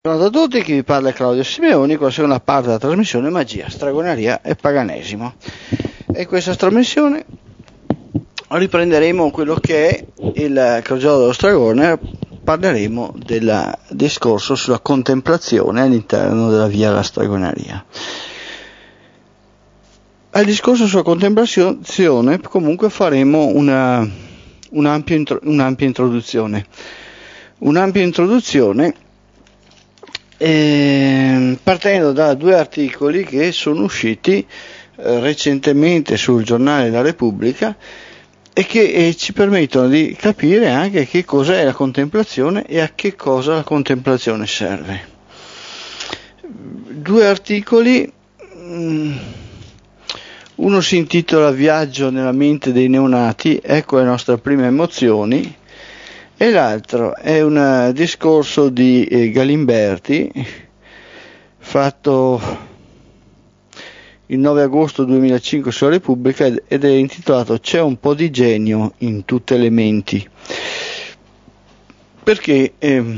Buongiorno a tutti, chi vi parla è Claudio Simeoni con la seconda parte della trasmissione Magia, Stregoneria e Paganesimo. E in questa trasmissione riprenderemo quello che è il crogiolo dello Stragone, parleremo del discorso sulla contemplazione all'interno della via alla Stregoneria. Al discorso sulla contemplazione comunque faremo un'ampia introduzione. Partendo da due articoli che sono usciti recentemente sul giornale La Repubblica e che ci permettono di capire anche che cos'è la contemplazione e a che cosa la contemplazione serve. Due articoli, uno si intitola Viaggio nella mente dei neonati, ecco le nostre prime emozioni, e l'altro è un discorso di Galimberti fatto il 9 agosto 2005 sulla Repubblica ed è intitolato C'è un po' di genio in tutte le menti. Perché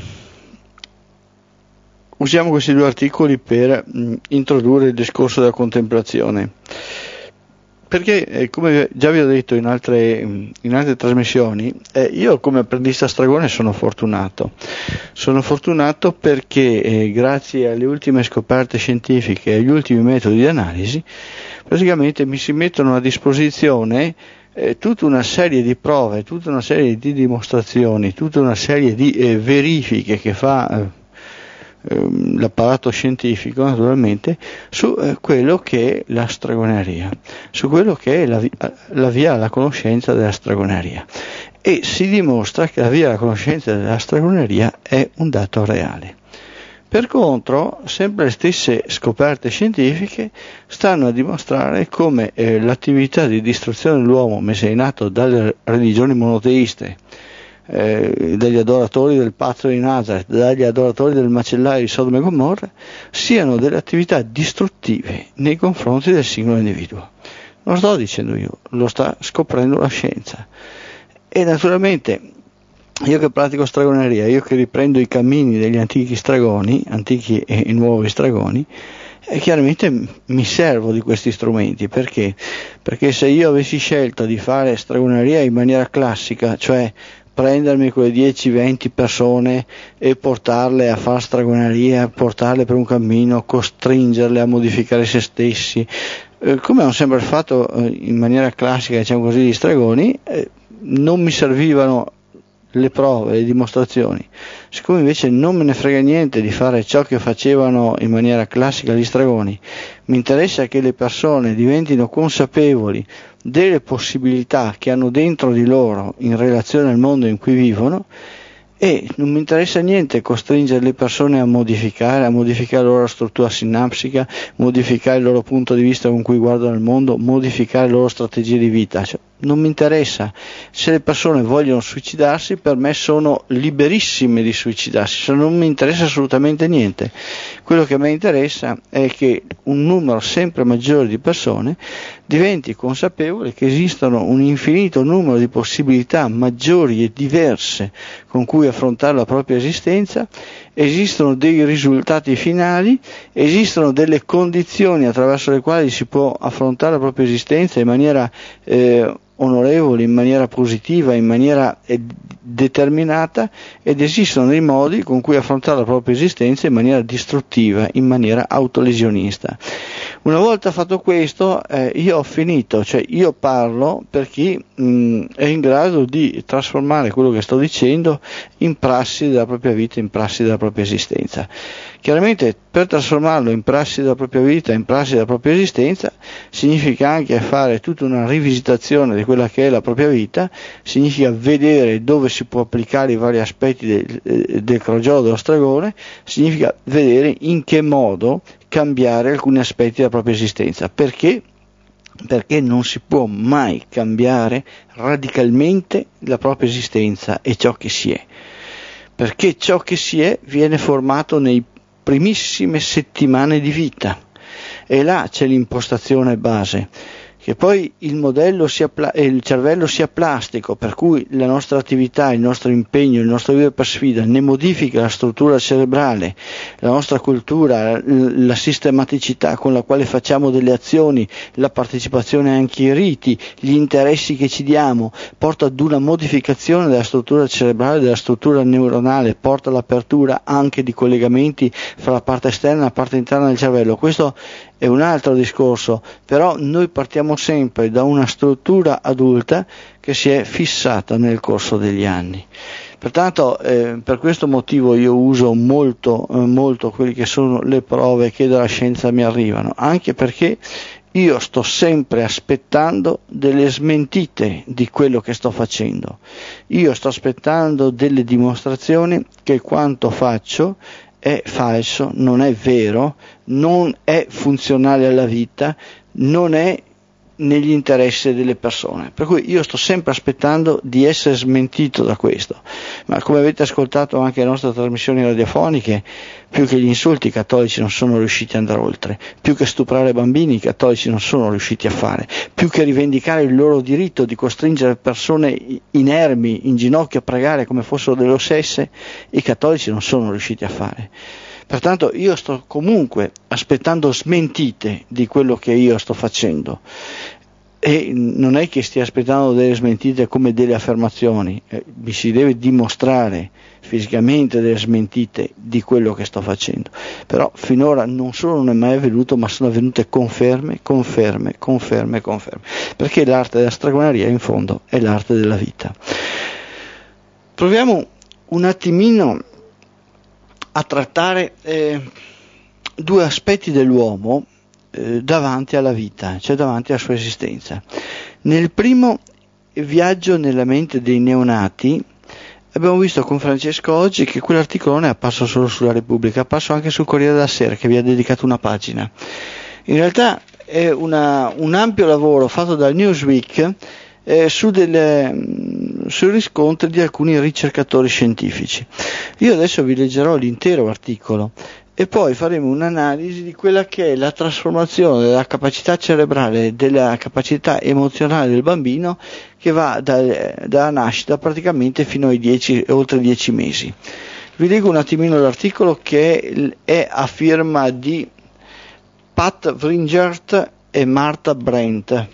usiamo questi due articoli per introdurre il discorso della contemplazione? Perché, come già vi ho detto in altre trasmissioni, io come apprendista stragone sono fortunato perché grazie alle ultime scoperte scientifiche e agli ultimi metodi di analisi, praticamente mi si mettono a disposizione tutta una serie di prove, tutta una serie di dimostrazioni, tutta una serie di verifiche che fa l'apparato scientifico naturalmente su quello che è la stregoneria, su quello che è la via alla conoscenza della stregoneria, e si dimostra che la via alla conoscenza della stregoneria è un dato reale. Per contro, sempre le stesse scoperte scientifiche stanno a dimostrare come l'attività di distruzione dell'uomo messa in atto dalle religioni monoteiste, dagli adoratori del pazzo di Nazareth, dagli adoratori del macellaio di Sodoma e Gomorra, siano delle attività distruttive nei confronti del singolo individuo. Non lo sto dicendo io, lo sta scoprendo la scienza. E naturalmente io che pratico stregoneria, io che riprendo i cammini degli antichi stragoni, antichi e nuovi stragoni, chiaramente mi servo di questi strumenti. Perché se io avessi scelto di fare stregoneria in maniera classica, cioè prendermi quelle 10-20 persone e portarle a fare stregoneria, portarle per un cammino, costringerle a modificare se stessi, come hanno sempre fatto in maniera classica, diciamo così, gli stregoni, non mi servivano le prove, le dimostrazioni. Siccome invece non me ne frega niente di fare ciò che facevano in maniera classica gli stregoni, mi interessa che le persone diventino consapevoli delle possibilità che hanno dentro di loro in relazione al mondo in cui vivono, e non mi interessa niente costringere le persone a modificare la loro struttura sinapsica, modificare il loro punto di vista con cui guardano il mondo, modificare le loro strategie di vita. Non mi interessa. Se le persone vogliono suicidarsi, per me sono liberissime di suicidarsi, non mi interessa assolutamente niente. Quello che a me interessa è che un numero sempre maggiore di persone diventi consapevole che esistono un infinito numero di possibilità maggiori e diverse con cui affrontare la propria esistenza, esistono dei risultati finali, esistono delle condizioni attraverso le quali si può affrontare la propria esistenza in maniera onorevole, in maniera positiva, in maniera determinata, ed esistono dei modi con cui affrontare la propria esistenza in maniera distruttiva, in maniera autolesionista. Una volta fatto questo, io ho finito, cioè io parlo per chi è in grado di trasformare quello che sto dicendo in prassi della propria vita, in prassi della propria esistenza. Chiaramente per trasformarlo in prassi della propria vita, in prassi della propria esistenza, significa anche fare tutta una rivisitazione di quella che è la propria vita, significa vedere dove si può applicare i vari aspetti del crogiolo dello stragone, significa vedere in che modo cambiare alcuni aspetti della propria esistenza. Perché non si può mai cambiare radicalmente la propria esistenza e ciò che si è. Perché ciò che si è viene formato nei primissime settimane di vita, e là c'è l'impostazione base. che poi il cervello sia plastico, per cui la nostra attività, il nostro impegno, il nostro vivere per sfida ne modifica la struttura cerebrale, la nostra cultura, la sistematicità con la quale facciamo delle azioni, la partecipazione anche ai riti, gli interessi che ci diamo, porta ad una modificazione della struttura cerebrale, della struttura neuronale, porta all'apertura anche di collegamenti fra la parte esterna e la parte interna del cervello. Questo è un altro discorso, però noi partiamo sempre da una struttura adulta che si è fissata nel corso degli anni. Pertanto per questo motivo io uso molto quelle che sono le prove che dalla scienza mi arrivano, anche perché io sto sempre aspettando delle smentite di quello che sto facendo. Io sto aspettando delle dimostrazioni che quanto faccio è falso, non è vero, non è funzionale alla vita, non è negli interessi delle persone. Per cui io sto sempre aspettando di essere smentito da questo. Ma come avete ascoltato anche le nostre trasmissioni radiofoniche, più che gli insulti i cattolici non sono riusciti ad andare oltre, più che stuprare bambini i cattolici non sono riusciti a fare, più che rivendicare il loro diritto di costringere persone inermi in ginocchio a pregare come fossero delle ossesse, i cattolici non sono riusciti a fare. Pertanto io sto comunque aspettando smentite di quello che io sto facendo, e non è che stia aspettando delle smentite come delle affermazioni, mi si deve dimostrare fisicamente delle smentite di quello che sto facendo, però finora non solo non è mai avvenuto, ma sono avvenute conferme, perché l'arte della stregoneria in fondo è l'arte della vita. Proviamo un attimino a trattare due aspetti dell'uomo davanti alla vita, cioè davanti alla sua esistenza. Nel primo viaggio nella mente dei neonati abbiamo visto con Francesco oggi che quell'articolo non è apparso solo sulla Repubblica, è apparso anche sul Corriere della Sera, che vi ha dedicato una pagina. In realtà è un ampio lavoro fatto dal Newsweek sui riscontri di alcuni ricercatori scientifici. Io adesso vi leggerò l'intero articolo e poi faremo un'analisi di quella che è la trasformazione della capacità cerebrale, della capacità emozionale del bambino, che va dalla nascita praticamente fino ai oltre 10 mesi. Vi leggo un attimino l'articolo, che è a firma di Pat Wringert e Martha Brent.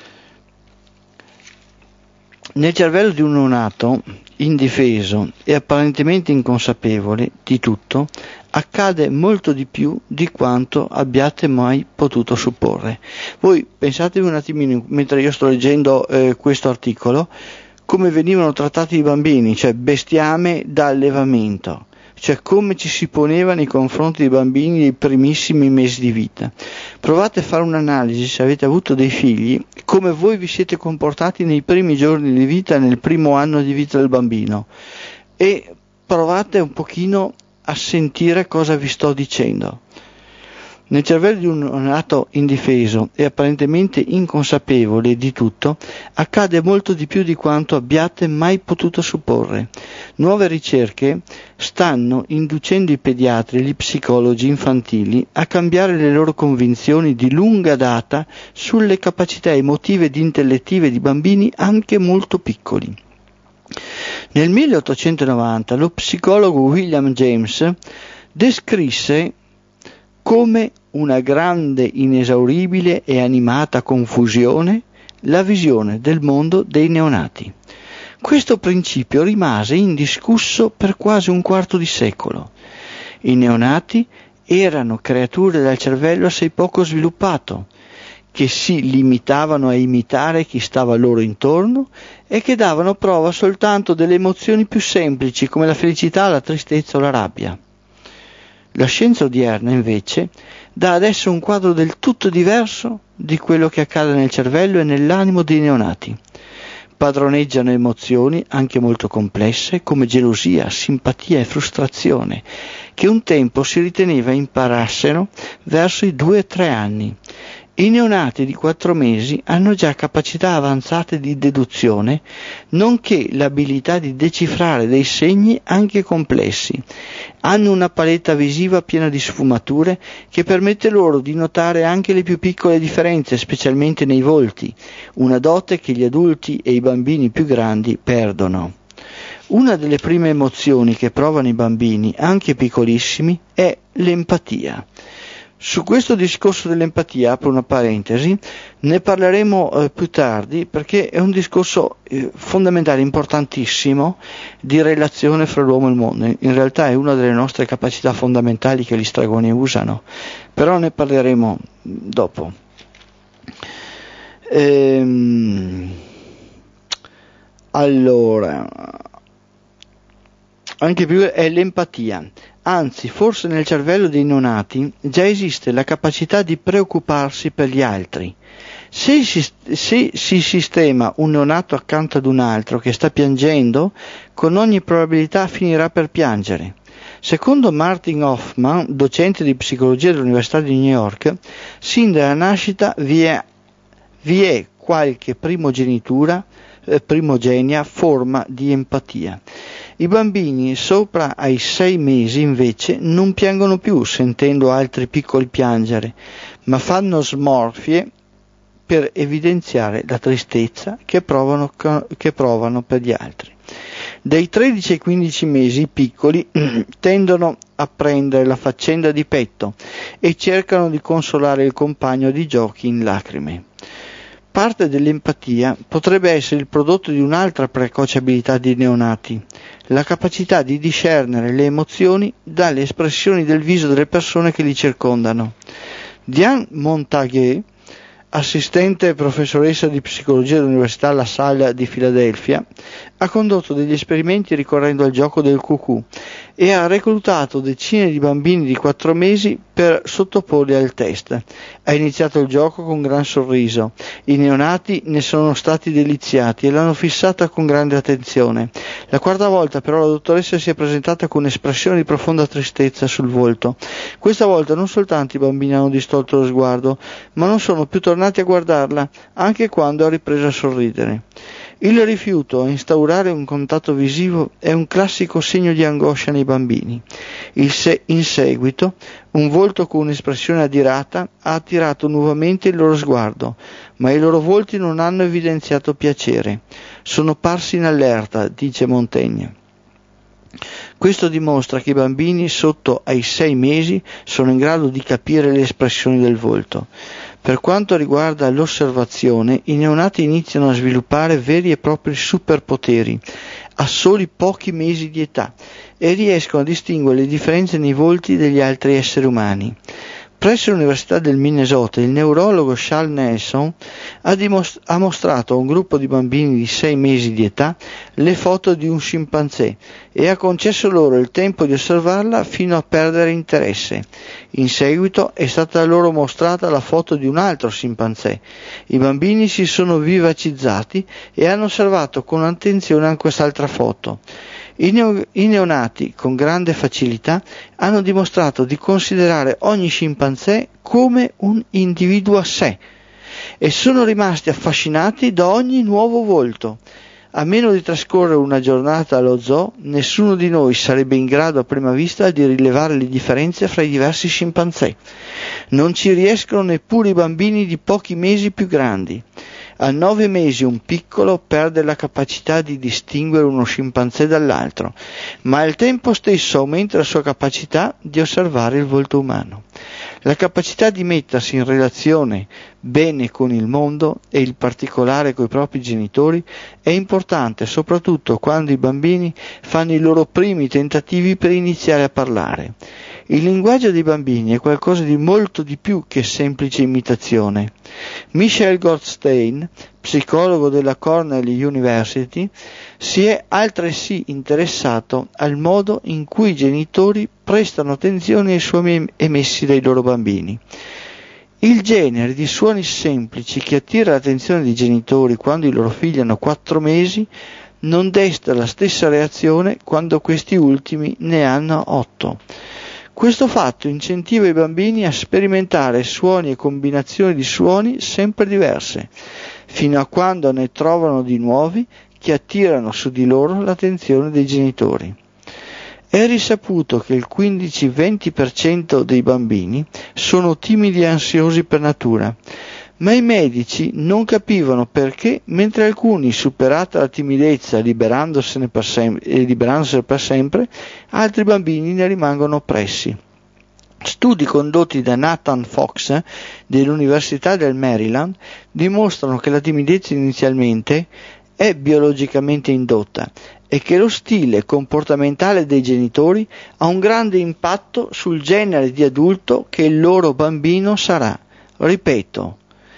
Nel cervello di un neonato indifeso e apparentemente inconsapevole di tutto accade molto di più di quanto abbiate mai potuto supporre. Voi pensatevi un attimino, mentre io sto leggendo questo articolo, come venivano trattati i bambini, cioè bestiame da allevamento, cioè come ci si poneva nei confronti dei bambini nei primissimi mesi di vita. Provate a fare un'analisi, se avete avuto dei figli, come voi vi siete comportati nei primi giorni di vita, nel primo anno di vita del bambino, e provate un pochino a sentire cosa vi sto dicendo. Nel cervello di un neonato indifeso e apparentemente inconsapevole di tutto accade molto di più di quanto abbiate mai potuto supporre. Nuove ricerche stanno inducendo i pediatri e gli psicologi infantili a cambiare le loro convinzioni di lunga data sulle capacità emotive ed intellettive di bambini anche molto piccoli. Nel 1890 lo psicologo William James descrisse come una grande, inesauribile e animata confusione la visione del mondo dei neonati. Questo principio rimase indiscusso per quasi un quarto di secolo. I neonati erano creature dal cervello assai poco sviluppato, che si limitavano a imitare chi stava loro intorno e che davano prova soltanto delle emozioni più semplici come la felicità, la tristezza o la rabbia. La scienza odierna, invece, dà adesso un quadro del tutto diverso di quello che accade nel cervello e nell'animo dei neonati. Padroneggiano emozioni anche molto complesse come gelosia, simpatia e frustrazione, che un tempo si riteneva imparassero verso i 2-3 anni, I neonati di 4 mesi hanno già capacità avanzate di deduzione, nonché l'abilità di decifrare dei segni anche complessi. Hanno una paletta visiva piena di sfumature che permette loro di notare anche le più piccole differenze, specialmente nei volti, una dote che gli adulti e i bambini più grandi perdono. Una delle prime emozioni che provano i bambini, anche piccolissimi, è l'empatia. Su questo discorso dell'empatia, apro una parentesi, ne parleremo più tardi perché è un discorso fondamentale, importantissimo, di relazione fra l'uomo e il mondo. In realtà è una delle nostre capacità fondamentali che gli stregoni usano, però ne parleremo dopo. Allora, anche più è l'empatia. Anzi, forse nel cervello dei neonati già esiste la capacità di preoccuparsi per gli altri. Se si sistema un neonato accanto ad un altro che sta piangendo, con ogni probabilità finirà per piangere. Secondo Martin Hoffman, docente di psicologia dell'Università di New York, sin dalla nascita vi è qualche primogenia forma di empatia. I bambini sopra ai 6 mesi invece non piangono più sentendo altri piccoli piangere, ma fanno smorfie per evidenziare la tristezza che provano per gli altri. Dai 13 ai 15 mesi i piccoli tendono a prendere la faccenda di petto e cercano di consolare il compagno di giochi in lacrime. Parte dell'empatia potrebbe essere il prodotto di un'altra precoce abilità dei neonati, la capacità di discernere le emozioni dalle espressioni del viso delle persone che li circondano. Diane Montague, assistente e professoressa di psicologia dell'Università La Salle di Filadelfia, ha condotto degli esperimenti ricorrendo al gioco del cucù e ha reclutato decine di bambini di 4 mesi per sottoporli al test. Ha iniziato il gioco con gran sorriso. I neonati ne sono stati deliziati e l'hanno fissata con grande attenzione. La quarta volta però la dottoressa si è presentata con un'espressione di profonda tristezza sul volto. Questa volta non soltanto i bambini hanno distolto lo sguardo, ma non sono più tornati a guardarla, anche quando ha ripreso a sorridere. Il rifiuto a instaurare un contatto visivo è un classico segno di angoscia nei bambini. In seguito, un volto con un'espressione adirata ha attirato nuovamente il loro sguardo, ma i loro volti non hanno evidenziato piacere. Sono parsi in allerta, dice Montaigne. Questo dimostra che i bambini sotto ai 6 mesi sono in grado di capire le espressioni del volto. Per quanto riguarda l'osservazione, i neonati iniziano a sviluppare veri e propri superpoteri a soli pochi mesi di età e riescono a distinguere le differenze nei volti degli altri esseri umani. Presso l'Università del Minnesota il neurologo Charles Nelson ha mostrato a un gruppo di bambini di 6 mesi di età le foto di un scimpanzé e ha concesso loro il tempo di osservarla fino a perdere interesse. In seguito è stata loro mostrata la foto di un altro scimpanzé. I bambini si sono vivacizzati e hanno osservato con attenzione anche quest'altra foto. I neonati, con grande facilità, hanno dimostrato di considerare ogni scimpanzé come un individuo a sé e sono rimasti affascinati da ogni nuovo volto. A meno di trascorrere una giornata allo zoo, nessuno di noi sarebbe in grado a prima vista di rilevare le differenze fra i diversi scimpanzé. Non ci riescono neppure i bambini di pochi mesi più grandi. A 9 mesi un piccolo perde la capacità di distinguere uno scimpanzé dall'altro, ma al tempo stesso aumenta la sua capacità di osservare il volto umano. La capacità di mettersi in relazione bene con il mondo e in particolare con i propri genitori è importante soprattutto quando i bambini fanno i loro primi tentativi per iniziare a parlare. Il linguaggio dei bambini è qualcosa di molto di più che semplice imitazione. Michel Goldstein, psicologo della Cornell University, si è altresì interessato al modo in cui i genitori prestano attenzione ai suoni emessi dai loro bambini. Il genere di suoni semplici che attira l'attenzione dei genitori quando i loro figli hanno 4 mesi non desta la stessa reazione quando questi ultimi ne hanno 8. Questo fatto incentiva i bambini a sperimentare suoni e combinazioni di suoni sempre diverse, fino a quando ne trovano di nuovi che attirano su di loro l'attenzione dei genitori. È risaputo che il 15-20% dei bambini sono timidi e ansiosi per natura, ma i medici non capivano perché, mentre alcuni, superata la timidezza liberandosene per sempre, altri bambini ne rimangono oppressi. Studi condotti da Nathan Fox dell'Università del Maryland dimostrano che la timidezza inizialmente è biologicamente indotta e che lo stile comportamentale dei genitori ha un grande impatto sul genere di adulto che il loro bambino sarà. Ripeto,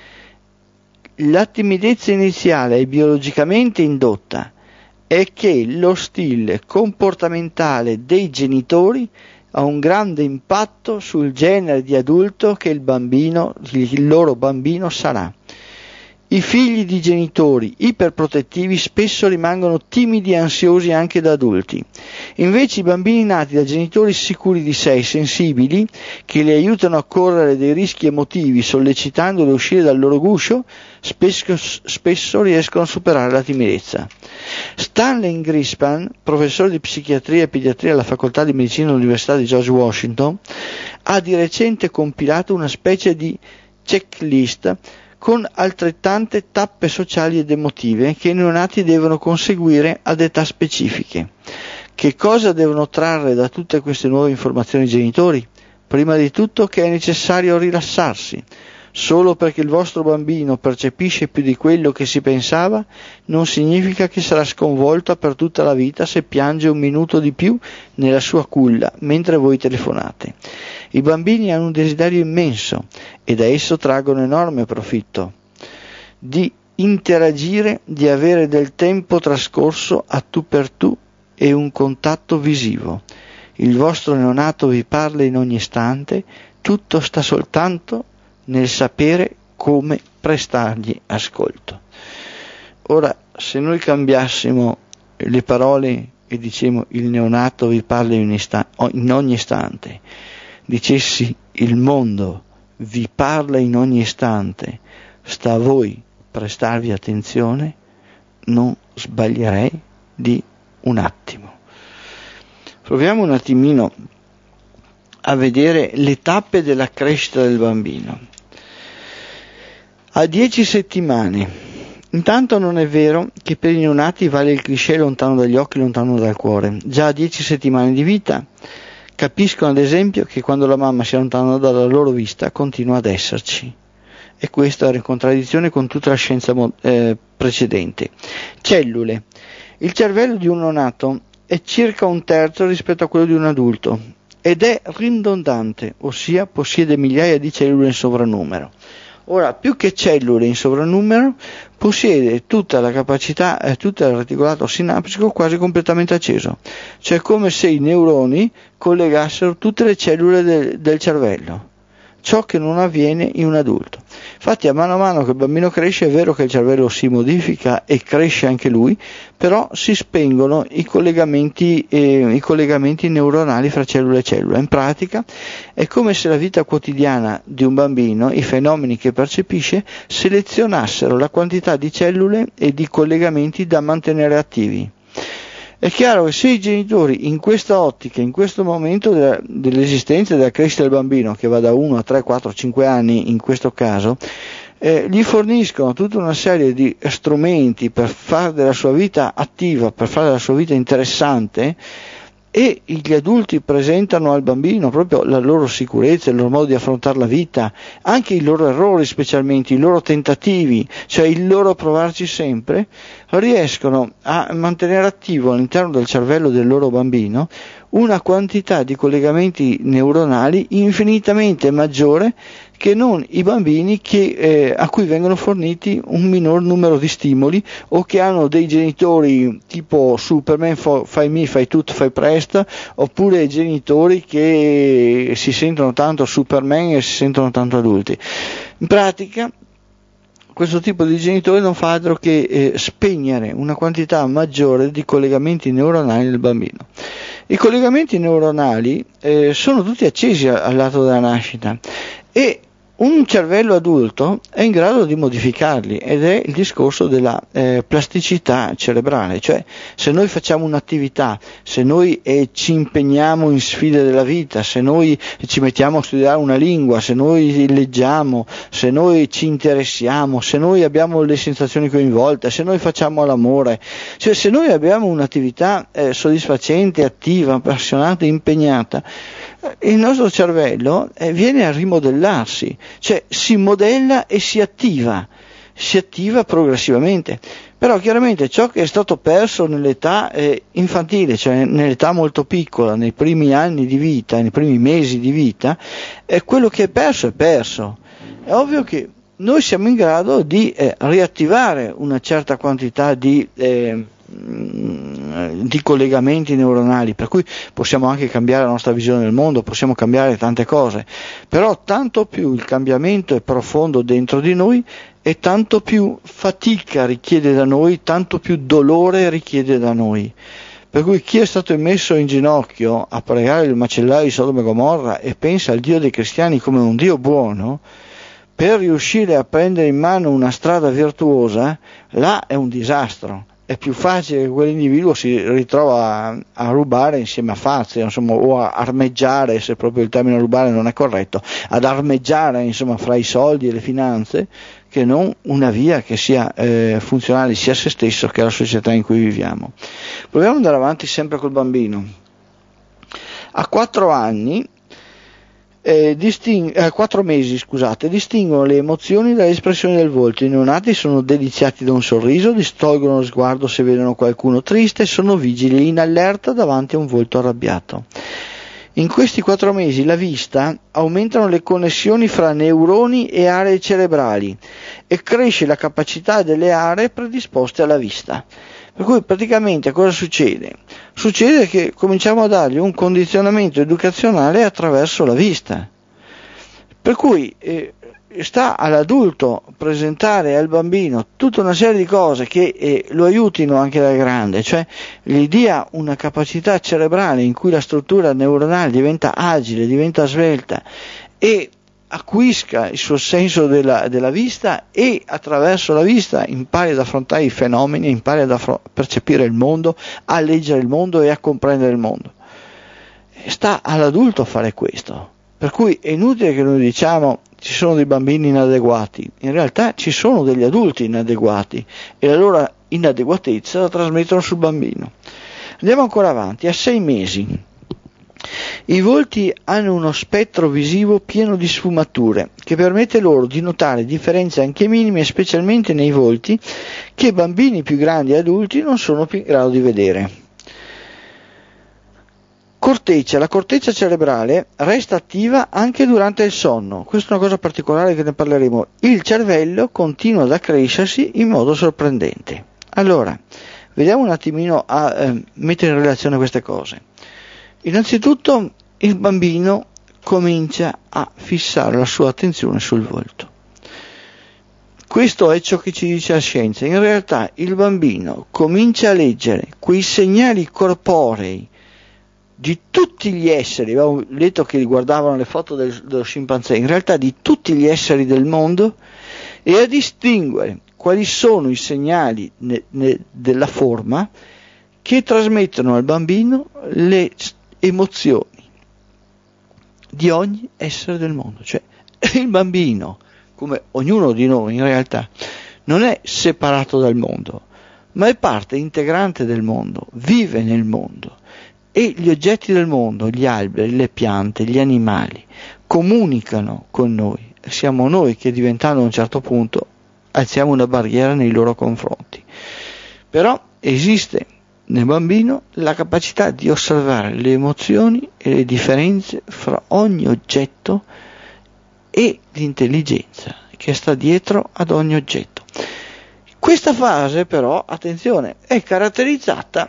la timidezza iniziale è biologicamente indotta e che lo stile comportamentale dei genitori ha un grande impatto sul genere di adulto che il loro bambino sarà. I figli di genitori iperprotettivi spesso rimangono timidi e ansiosi anche da adulti. Invece i bambini nati da genitori sicuri di sé e sensibili, che li aiutano a correre dei rischi emotivi sollecitandoli a uscire dal loro guscio, spesso riescono a superare la timidezza. Stanley Greenspan, professore di psichiatria e pediatria alla facoltà di medicina dell'Università di George Washington, ha di recente compilato una specie di checklist con altrettante tappe sociali ed emotive che i neonati devono conseguire ad età specifiche. Che cosa devono trarre da tutte queste nuove informazioni i genitori? Prima di tutto che è necessario rilassarsi. Solo perché il vostro bambino percepisce più di quello che si pensava, non significa che sarà sconvolto per tutta la vita se piange un minuto di più nella sua culla mentre voi telefonate. I bambini hanno un desiderio immenso e da esso traggono enorme profitto di interagire, di avere del tempo trascorso a tu per tu e un contatto visivo. Il vostro neonato vi parla in ogni istante, tutto sta soltanto nel sapere come prestargli ascolto. Ora, se noi cambiassimo le parole e dicemo il neonato vi parla in ogni istante, dicessi il mondo vi parla in ogni istante, sta a voi prestarvi attenzione, non sbaglierei di un attimo. Proviamo un attimino a vedere le tappe della crescita del bambino. A 10 settimane, intanto non è vero che per i neonati vale il cliché lontano dagli occhi, lontano dal cuore. Già a 10 settimane di vita capiscono ad esempio che quando la mamma si allontana dalla loro vista continua ad esserci. E questo era in contraddizione con tutta la scienza precedente. Cellule. Il cervello di un neonato è circa un terzo rispetto a quello di un adulto ed è ridondante, ossia possiede migliaia di cellule in sovrannumero. Ora, più che cellule in sovrannumero, possiede tutta la capacità, tutto il reticolato sinaptico quasi completamente acceso, cioè come se i neuroni collegassero tutte le cellule del cervello, ciò che non avviene in un adulto. Infatti a mano che il bambino cresce è vero che il cervello si modifica e cresce anche lui, però si spengono i collegamenti neuronali fra cellula e cellula. In pratica è come se la vita quotidiana di un bambino, i fenomeni che percepisce, selezionassero la quantità di cellule e di collegamenti da mantenere attivi. È chiaro che se i genitori in questa ottica, in questo momento dell'esistenza e della crescita del bambino, che va da 1 a 3, 4, 5 anni in questo caso, gli forniscono tutta una serie di strumenti per fare della sua vita attiva, per fare della sua vita interessante, e gli adulti presentano al bambino proprio la loro sicurezza, il loro modo di affrontare la vita, anche i loro errori specialmente, i loro tentativi, cioè il loro provarci sempre, riescono a mantenere attivo all'interno del cervello del loro bambino una quantità di collegamenti neuronali infinitamente maggiore che non i bambini a cui vengono forniti un minor numero di stimoli o che hanno dei genitori tipo Superman, fai tutto, fai presto, oppure genitori che si sentono tanto Superman e si sentono tanto adulti. In pratica questo tipo di genitore non fa altro che spegnere una quantità maggiore di collegamenti neuronali del bambino. I collegamenti neuronali sono tutti accesi all'atto della nascita e un cervello adulto è in grado di modificarli, ed è il discorso della plasticità cerebrale. Cioè, se noi facciamo un'attività, se noi ci impegniamo in sfide della vita, se noi ci mettiamo a studiare una lingua, se noi leggiamo, se noi ci interessiamo, se noi abbiamo le sensazioni coinvolte, se noi facciamo l'amore, cioè se noi abbiamo un'attività soddisfacente, attiva, appassionata, impegnata, il nostro cervello viene a rimodellarsi, cioè si modella e si attiva progressivamente. Però chiaramente ciò che è stato perso nell'età infantile, cioè nell'età molto piccola, nei primi anni di vita, nei primi mesi di vita, quello che è perso è perso. È ovvio che noi siamo in grado di riattivare una certa quantità di collegamenti neuronali, per cui possiamo anche cambiare la nostra visione del mondo, possiamo cambiare tante cose, però tanto più il cambiamento è profondo dentro di noi e tanto più fatica richiede da noi, tanto più dolore richiede da noi. Per cui chi è stato messo in ginocchio a pregare il macellaio di Sodoma e Gomorra e pensa al Dio dei cristiani come un Dio buono, per riuscire a prendere in mano una strada virtuosa, là è un disastro. È più facile che quell'individuo si ritrova a rubare insieme a Fazio, insomma, o a armeggiare, se proprio il termine rubare non è corretto, ad armeggiare, insomma, fra i soldi e le finanze, che non una via che sia funzionale sia a se stesso che alla società in cui viviamo. Proviamo ad andare avanti sempre col bambino. A 4 anni 4 mesi, distinguono le emozioni dalle espressioni del volto. I neonati sono deliziati da un sorriso, distolgono lo sguardo se vedono qualcuno triste, sono vigili in allerta davanti a un volto arrabbiato. In questi 4 mesi la vista aumentano le connessioni fra neuroni e aree cerebrali e cresce la capacità delle aree predisposte alla vista. Per cui praticamente cosa succede? Succede che cominciamo a dargli un condizionamento educazionale attraverso la vista. Per cui sta all'adulto presentare al bambino tutta una serie di cose che lo aiutino anche da grande, cioè gli dia una capacità cerebrale in cui la struttura neuronale diventa agile, diventa svelta e acquisca il suo senso della vista e attraverso la vista impari ad affrontare i fenomeni, impari a percepire il mondo, a leggere il mondo e a comprendere il mondo. Sta all'adulto fare questo, per cui è inutile che noi diciamo ci sono dei bambini inadeguati, in realtà ci sono degli adulti inadeguati e la loro inadeguatezza la trasmettono sul bambino. Andiamo ancora avanti, a 6 mesi. I volti hanno uno spettro visivo pieno di sfumature che permette loro di notare differenze anche minime, specialmente nei volti che bambini più grandi e adulti non sono più in grado di vedere. Corteccia. La corteccia cerebrale resta attiva anche durante il sonno. Questa è una cosa particolare che ne parleremo. Il cervello continua ad accrescersi in modo sorprendente. Allora, vediamo un attimino a mettere in relazione queste cose. Innanzitutto il bambino comincia a fissare la sua attenzione sul volto. Questo è ciò che ci dice la scienza. In realtà il bambino comincia a leggere quei segnali corporei di tutti gli esseri, abbiamo letto che guardavano le foto dello scimpanzé, in realtà di tutti gli esseri del mondo, e a distinguere quali sono i segnali della forma che trasmettono al bambino le emozioni di ogni essere del mondo. Cioè il bambino, come ognuno di noi in realtà, non è separato dal mondo, ma è parte integrante del mondo, vive nel mondo, e gli oggetti del mondo, gli alberi, le piante, gli animali, comunicano con noi. Siamo noi che, diventando a un certo punto, alziamo una barriera nei loro confronti. Però esiste nel bambino la capacità di osservare le emozioni e le differenze fra ogni oggetto e l'intelligenza che sta dietro ad ogni oggetto. Questa fase però, attenzione, è caratterizzata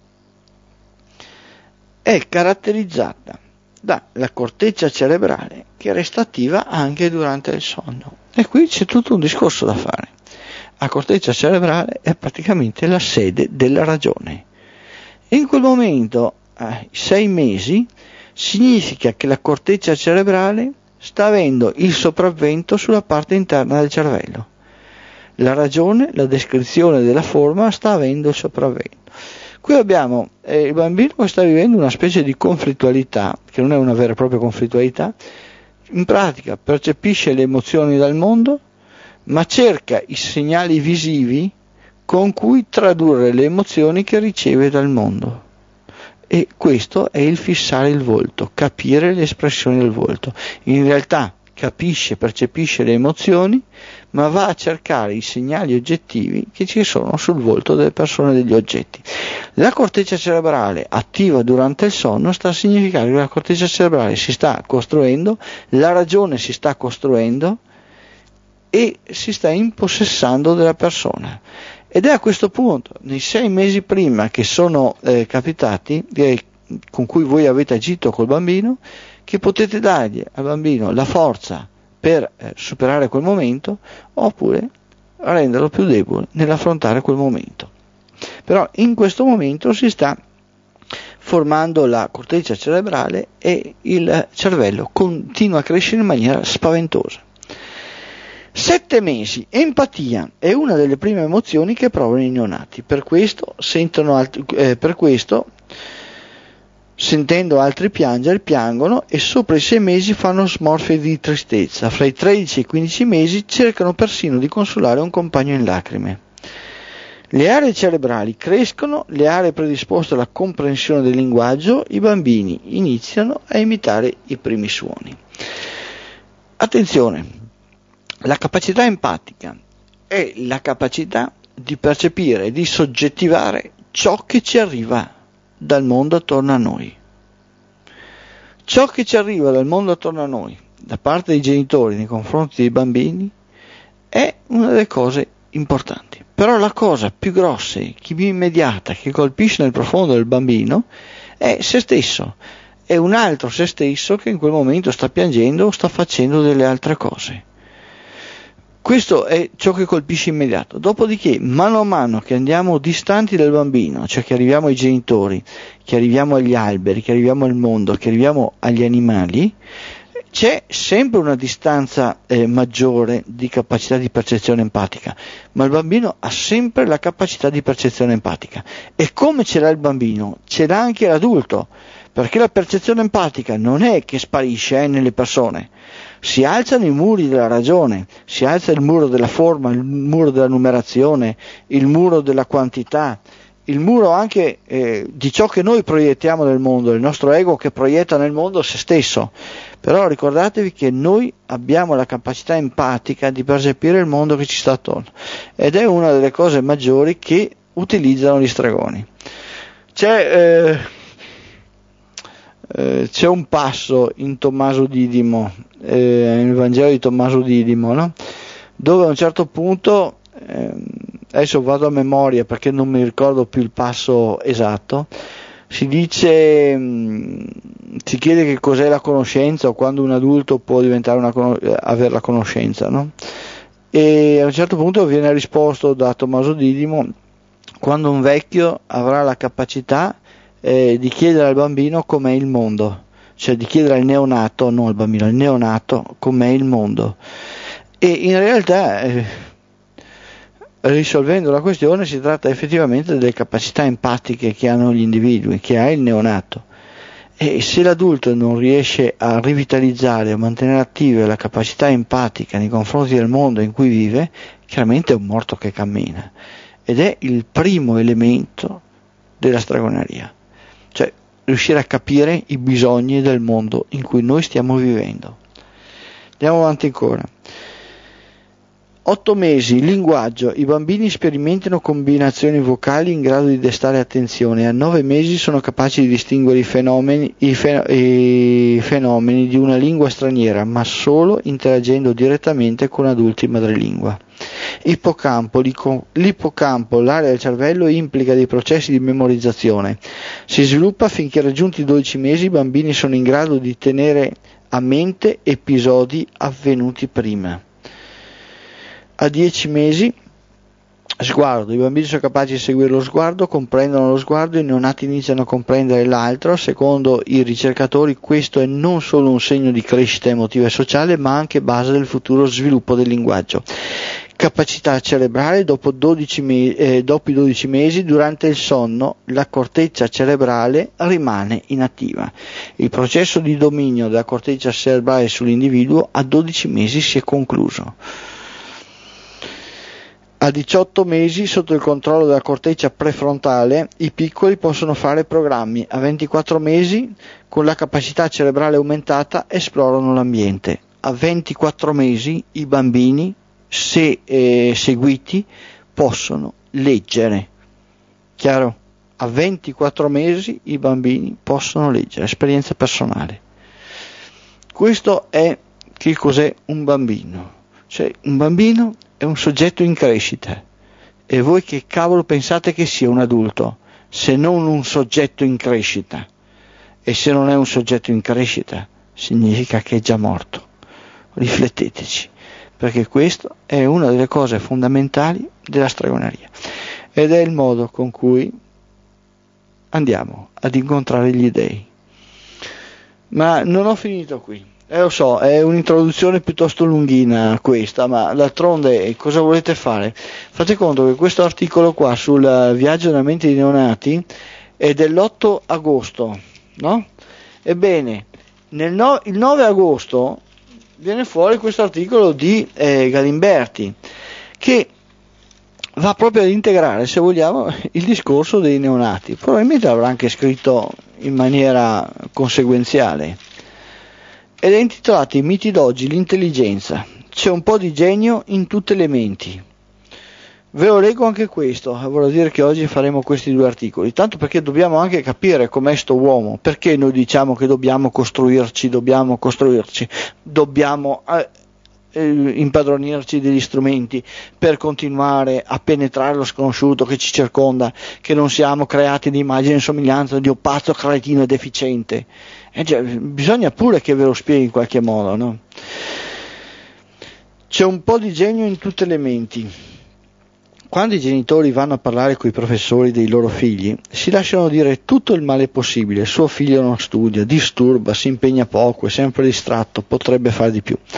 dalla corteccia cerebrale che resta attiva anche durante il sonno. E qui c'è tutto un discorso da fare. La corteccia cerebrale è praticamente la sede della ragione. In quel momento 6 mesi significa che la corteccia cerebrale sta avendo il sopravvento sulla parte interna del cervello. La ragione, la descrizione della forma sta avendo il sopravvento. Qui abbiamo il bambino che sta vivendo una specie di conflittualità, che non è una vera e propria conflittualità, in pratica percepisce le emozioni dal mondo, ma cerca i segnali visivi con cui tradurre le emozioni che riceve dal mondo. E questo è il fissare il volto, capire le espressioni del volto. In realtà capisce, percepisce le emozioni, ma va a cercare i segnali oggettivi che ci sono sul volto delle persone e degli oggetti. La corteccia cerebrale attiva durante il sonno sta a significare che la corteccia cerebrale si sta costruendo, la ragione si sta costruendo e si sta impossessando della persona. Ed è a questo punto, nei 6 mesi prima che sono capitati, con cui voi avete agito col bambino, che potete dargli al bambino la forza per superare quel momento, oppure renderlo più debole nell'affrontare quel momento. Però in questo momento si sta formando la corteccia cerebrale e il cervello continua a crescere in maniera spaventosa. 7 mesi, empatia è una delle prime emozioni che provano i neonati, per questo sentendo altri piangere piangono e sopra i 6 mesi fanno smorfie di tristezza, fra i 13 e i 15 mesi cercano persino di consolare un compagno in lacrime. Le aree cerebrali crescono, le aree predisposte alla comprensione del linguaggio, i bambini iniziano a imitare i primi suoni. Attenzione! La capacità empatica è la capacità di percepire, di soggettivare ciò che ci arriva dal mondo attorno a noi. Ciò che ci arriva dal mondo attorno a noi, da parte dei genitori nei confronti dei bambini, è una delle cose importanti. Però la cosa più grossa, più immediata, che colpisce nel profondo del bambino, è se stesso. È un altro se stesso che in quel momento sta piangendo o sta facendo delle altre cose. Questo è ciò che colpisce immediato. Dopodiché, mano a mano che andiamo distanti dal bambino, cioè che arriviamo ai genitori, che arriviamo agli alberi, che arriviamo al mondo, che arriviamo agli animali, c'è sempre una distanza maggiore di capacità di percezione empatica, ma il bambino ha sempre la capacità di percezione empatica. E come ce l'ha il bambino, ce l'ha anche l'adulto, perché la percezione empatica non è che sparisce nelle persone. Si alzano i muri della ragione, si alza il muro della forma, il muro della numerazione, il muro della quantità, il muro anche di ciò che noi proiettiamo nel mondo, il nostro ego che proietta nel mondo se stesso. Però ricordatevi che noi abbiamo la capacità empatica di percepire il mondo che ci sta attorno, ed è una delle cose maggiori che utilizzano gli stregoni. C'è un passo in Tommaso Didimo, nel Vangelo di Tommaso Didimo, no? Dove a un certo punto, adesso vado a memoria perché non mi ricordo più il passo esatto, si dice, si chiede che cos'è la conoscenza o quando un adulto può diventare avere la conoscenza, no? E a un certo punto viene risposto da Tommaso Didimo: quando un vecchio avrà la capacità di chiedere al bambino com'è il mondo, cioè di chiedere al neonato, non al bambino, al neonato com'è il mondo. E in realtà risolvendo la questione si tratta effettivamente delle capacità empatiche che hanno gli individui, che ha il neonato, e se l'adulto non riesce a rivitalizzare, a mantenere attiva la capacità empatica nei confronti del mondo in cui vive, chiaramente è un morto che cammina, ed è il primo elemento della stregoneria. Cioè riuscire a capire i bisogni del mondo in cui noi stiamo vivendo. Andiamo avanti ancora. 8 mesi, linguaggio. I bambini sperimentano combinazioni vocali in grado di destare attenzione. A 9 mesi sono capaci di distinguere i fenomeni di una lingua straniera, ma solo interagendo direttamente con adulti madrelingua. L'ippocampo, l'area del cervello, implica dei processi di memorizzazione. Si sviluppa finché raggiunti i 12 mesi i bambini sono in grado di tenere a mente episodi avvenuti prima. A 10 mesi Sguardo. I bambini sono capaci di seguire lo sguardo, comprendono lo sguardo, i neonati iniziano a comprendere l'altro. Secondo i ricercatori questo è non solo un segno di crescita emotiva e sociale, ma anche base del futuro sviluppo del linguaggio. Capacità cerebrale. Dopo i 12 mesi, durante il sonno, la corteccia cerebrale rimane inattiva. Il processo di dominio della corteccia cerebrale sull'individuo a 12 mesi si è concluso. A 18 mesi, sotto il controllo della corteccia prefrontale, i piccoli possono fare programmi. A 24 mesi, con la capacità cerebrale aumentata, esplorano l'ambiente. A 24 mesi i bambini, se seguiti, possono leggere. Chiaro? A 24 mesi i bambini possono leggere, esperienza personale. Questo è che cos'è un bambino. Cioè, un bambino è un soggetto in crescita. E voi che cavolo pensate che sia un adulto, se non un soggetto in crescita? E se non è un soggetto in crescita, significa che è già morto. Rifletteteci, perché questo è una delle cose fondamentali della stregoneria. Ed è il modo con cui andiamo ad incontrare gli dèi. Ma non ho finito qui. Lo so, è un'introduzione piuttosto lunghina questa, ma d'altronde cosa volete fare? Fate conto che questo articolo qua sul viaggio nella mente dei neonati è dell'8 agosto, no? Ebbene, il 9 agosto viene fuori questo articolo di Galimberti, che va proprio ad integrare, se vogliamo, il discorso dei neonati. Probabilmente l'avrà anche scritto in maniera conseguenziale. Ed è intitolato I miti d'oggi, l'intelligenza. C'è un po' di genio in tutte le menti. Ve lo leggo anche questo, vorrei dire che oggi faremo questi due articoli, tanto perché dobbiamo anche capire com'è sto uomo, perché noi diciamo che dobbiamo costruirci, dobbiamo impadronirci degli strumenti per continuare a penetrare lo sconosciuto che ci circonda, che non siamo creati di immagine e somiglianza di un pazzo, cretino e deficiente. Bisogna pure che ve lo spieghi in qualche modo, no? C'è un po' di genio in tutte le menti. Quando i genitori vanno a parlare con i professori dei loro figli, si lasciano dire tutto il male possibile. Suo figlio non studia, disturba, si impegna poco, è sempre distratto, potrebbe fare di più.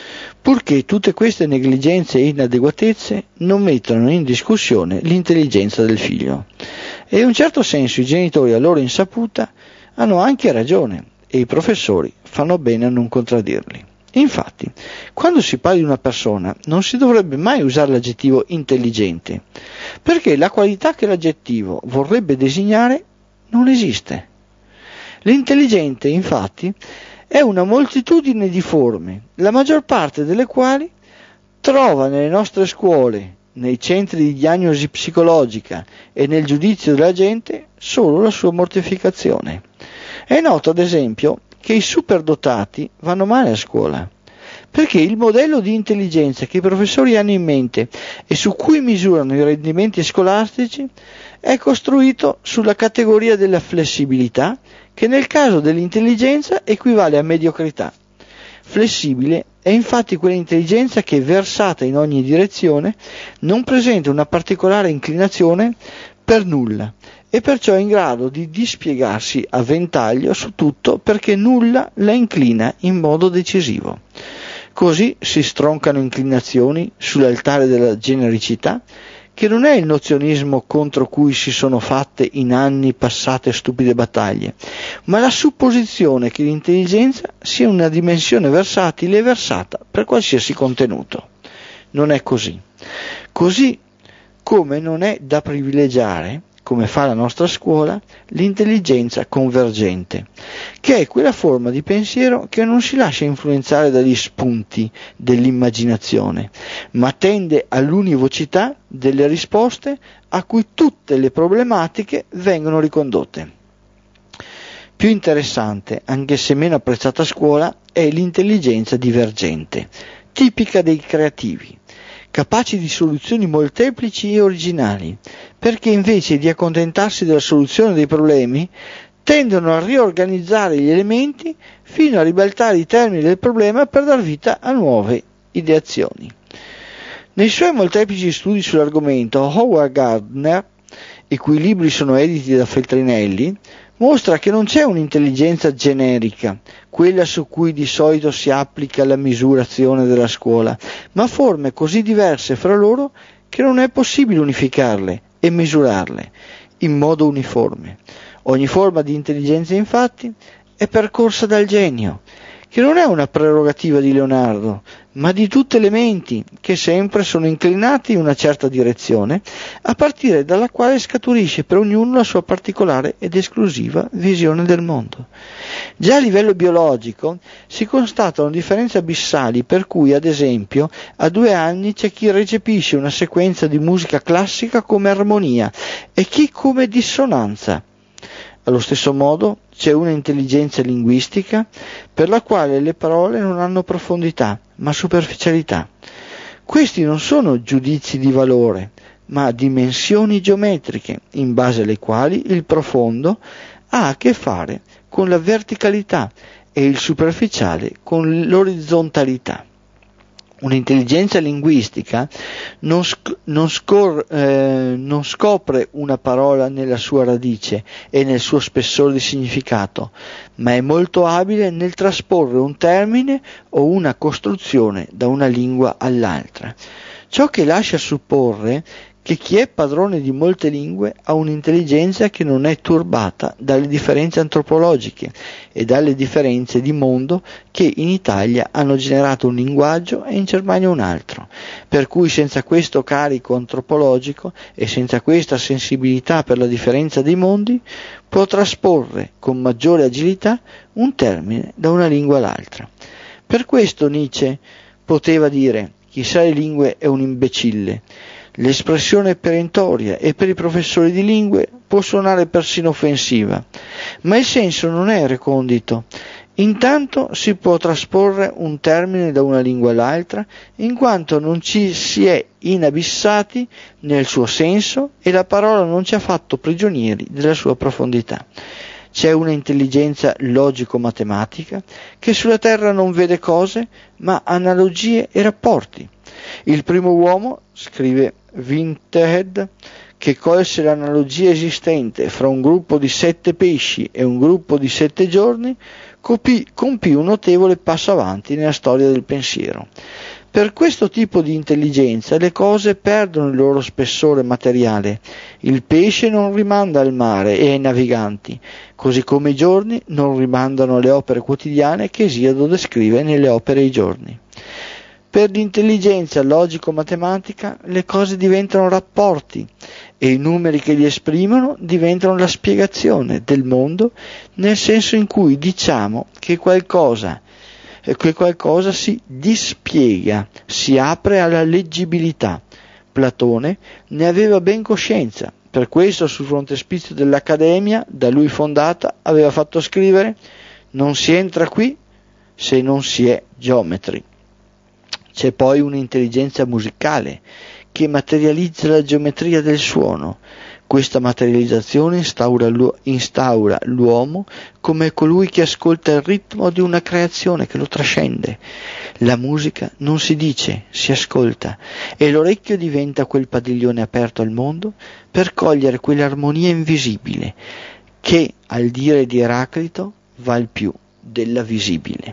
Purché tutte queste negligenze e inadeguatezze non mettano in discussione l'intelligenza del figlio. E in un certo senso i genitori a loro insaputa hanno anche ragione e i professori fanno bene a non contraddirli. Infatti, quando si parla di una persona non si dovrebbe mai usare l'aggettivo intelligente, perché la qualità che l'aggettivo vorrebbe designare non esiste. L'intelligente, infatti, è una moltitudine di forme, la maggior parte delle quali trova nelle nostre scuole, nei centri di diagnosi psicologica e nel giudizio della gente solo la sua mortificazione. È noto, ad esempio, che i superdotati vanno male a scuola, perché il modello di intelligenza che i professori hanno in mente e su cui misurano i rendimenti scolastici è costruito sulla categoria della flessibilità, che nel caso dell'intelligenza equivale a mediocrità. Flessibile è infatti quell'intelligenza che, versata in ogni direzione, non presenta una particolare inclinazione per nulla e perciò è in grado di dispiegarsi a ventaglio su tutto, perché nulla la inclina in modo decisivo. Così si stroncano inclinazioni sull'altare della genericità, che non è il nozionismo contro cui si sono fatte in anni passate stupide battaglie, ma la supposizione che l'intelligenza sia una dimensione versatile e versata per qualsiasi contenuto. Non è così. Così come non è da privilegiare, come fa la nostra scuola, l'intelligenza convergente, che è quella forma di pensiero che non si lascia influenzare dagli spunti dell'immaginazione, ma tende all'univocità delle risposte a cui tutte le problematiche vengono ricondotte. Più interessante, anche se meno apprezzata a scuola, è l'intelligenza divergente, tipica dei creativi, capaci di soluzioni molteplici e originali, perché invece di accontentarsi della soluzione dei problemi, tendono a riorganizzare gli elementi fino a ribaltare i termini del problema per dar vita a nuove ideazioni. Nei suoi molteplici studi sull'argomento, Howard Gardner, i cui libri sono editi da Feltrinelli, mostra che non c'è un'intelligenza generica, quella su cui di solito si applica la misurazione della scuola, ma forme così diverse fra loro che non è possibile unificarle e misurarle in modo uniforme. Ogni forma di intelligenza, infatti, è percorsa dal genio, che non è una prerogativa di Leonardo, ma di tutte le menti che sempre sono inclinate in una certa direzione, a partire dalla quale scaturisce per ognuno la sua particolare ed esclusiva visione del mondo. Già a livello biologico si constatano differenze abissali per cui, ad esempio, a 2 anni c'è chi recepisce una sequenza di musica classica come armonia e chi come dissonanza. Allo stesso modo c'è una intelligenza linguistica per la quale le parole non hanno profondità, ma superficialità. Questi non sono giudizi di valore, ma dimensioni geometriche, in base alle quali il profondo ha a che fare con la verticalità e il superficiale con l'orizzontalità. Un'intelligenza linguistica non scopre una parola nella sua radice e nel suo spessore di significato, ma è molto abile nel trasporre un termine o una costruzione da una lingua all'altra. Ciò che lascia supporre che chi è padrone di molte lingue ha un'intelligenza che non è turbata dalle differenze antropologiche e dalle differenze di mondo che in Italia hanno generato un linguaggio e in Germania un altro, per cui senza questo carico antropologico e senza questa sensibilità per la differenza dei mondi può trasporre con maggiore agilità un termine da una lingua all'altra. Per questo Nietzsche poteva dire: chi sa le lingue è un imbecille. L'espressione perentoria e per i professori di lingue può suonare persino offensiva, ma il senso non è recondito. Intanto si può trasporre un termine da una lingua all'altra, in quanto non ci si è inabissati nel suo senso e la parola non ci ha fatto prigionieri della sua profondità. C'è una intelligenza logico-matematica che sulla terra non vede cose, ma analogie e rapporti. Il primo uomo, scrive Winterhead, che colse l'analogia esistente fra un gruppo di 7 pesci e un gruppo di 7 giorni, compì un notevole passo avanti nella storia del pensiero. Per questo tipo di intelligenza le cose perdono il loro spessore materiale. Il pesce non rimanda al mare e ai naviganti, così come i giorni non rimandano alle opere quotidiane che Esiado descrive nelle opere I giorni. Per l'intelligenza logico-matematica le cose diventano rapporti e i numeri che li esprimono diventano la spiegazione del mondo, nel senso in cui diciamo che qualcosa si dispiega, si apre alla leggibilità. Platone ne aveva ben coscienza, per questo sul frontespizio dell'Accademia, da lui fondata, aveva fatto scrivere: non si entra qui se non si è geometri. C'è poi un'intelligenza musicale che materializza la geometria del suono. Questa materializzazione instaura l'uomo come colui che ascolta il ritmo di una creazione che lo trascende. La musica non si dice, si ascolta, e l'orecchio diventa quel padiglione aperto al mondo per cogliere quell'armonia invisibile che, al dire di Eraclito, val più della visibile.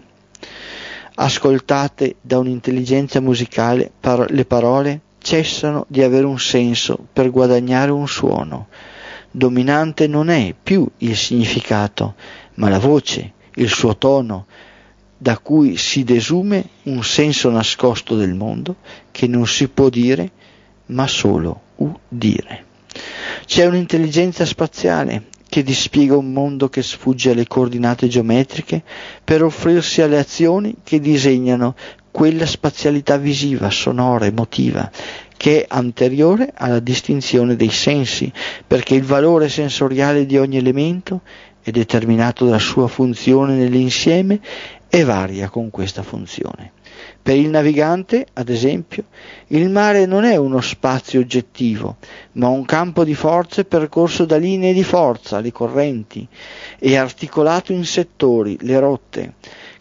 Ascoltate da un'intelligenza musicale, le parole cessano di avere un senso per guadagnare un suono. Dominante non è più il significato, ma la voce, il suo tono, da cui si desume un senso nascosto del mondo che non si può dire, ma solo udire. C'è un'intelligenza spaziale che dispiega un mondo che sfugge alle coordinate geometriche per offrirsi alle azioni che disegnano quella spazialità visiva, sonora, emotiva, che è anteriore alla distinzione dei sensi, perché il valore sensoriale di ogni elemento è determinato dalla sua funzione nell'insieme e varia con questa funzione. Per il navigante, ad esempio, il mare non è uno spazio oggettivo, ma un campo di forze percorso da linee di forza, le correnti, e articolato in settori, le rotte,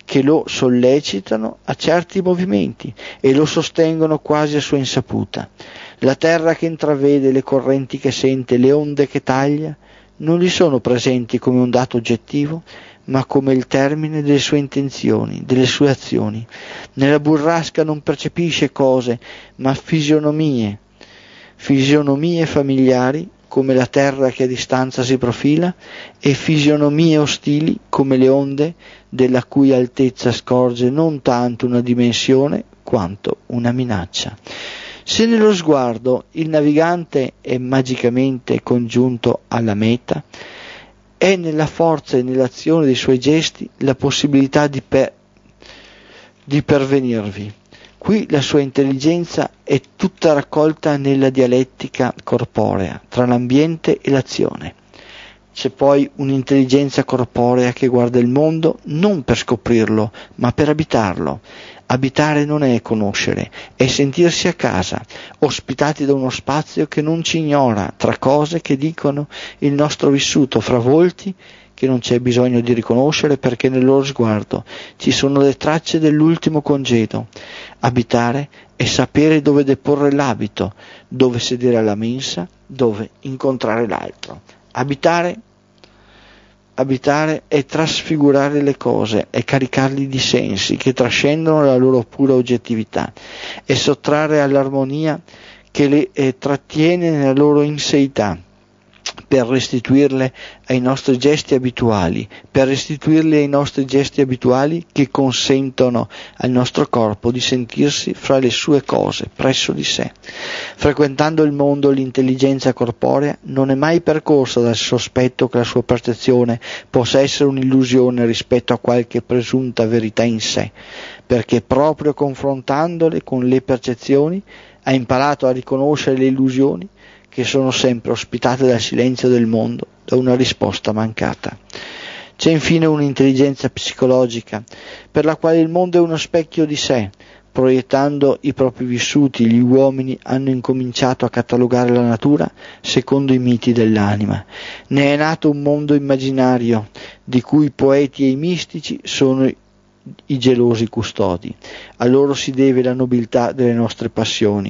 che lo sollecitano a certi movimenti e lo sostengono quasi a sua insaputa. La terra che intravede, le correnti che sente, le onde che taglia, non gli sono presenti come un dato oggettivo, ma come il termine delle sue intenzioni, delle sue azioni. Nella burrasca non percepisce cose, ma fisionomie familiari, come la terra che a distanza si profila, e fisionomie ostili come le onde, della cui altezza scorge non tanto una dimensione quanto una minaccia. Se nello sguardo il navigante è magicamente congiunto alla meta, è nella forza e nell'azione dei suoi gesti la possibilità di pervenirvi. Qui la sua intelligenza è tutta raccolta nella dialettica corporea tra l'ambiente e l'azione. C'è poi un'intelligenza corporea che guarda il mondo non per scoprirlo, ma per abitarlo. Abitare non è conoscere, è sentirsi a casa, ospitati da uno spazio che non ci ignora, tra cose che dicono il nostro vissuto, fra volti che non c'è bisogno di riconoscere perché nel loro sguardo ci sono le tracce dell'ultimo congedo. Abitare è sapere dove deporre l'abito, dove sedere alla mensa, dove incontrare l'altro. Abitare è trasfigurare le cose, è caricarli di sensi che trascendono la loro pura oggettività, è sottrarre all'armonia che le trattiene nella loro inseità, per restituirli ai nostri gesti abituali che consentono al nostro corpo di sentirsi fra le sue cose, presso di sé. Frequentando il mondo, l'intelligenza corporea non è mai percorsa dal sospetto che la sua percezione possa essere un'illusione rispetto a qualche presunta verità in sé, perché proprio confrontandole con le percezioni ha imparato a riconoscere le illusioni che sono sempre ospitate dal silenzio del mondo, da una risposta mancata. C'è infine un'intelligenza psicologica, per la quale il mondo è uno specchio di sé. Proiettando i propri vissuti, gli uomini hanno incominciato a catalogare la natura secondo i miti dell'anima. Ne è nato un mondo immaginario, di cui i poeti e i mistici sono i gelosi custodi. A loro si deve la nobiltà delle nostre passioni.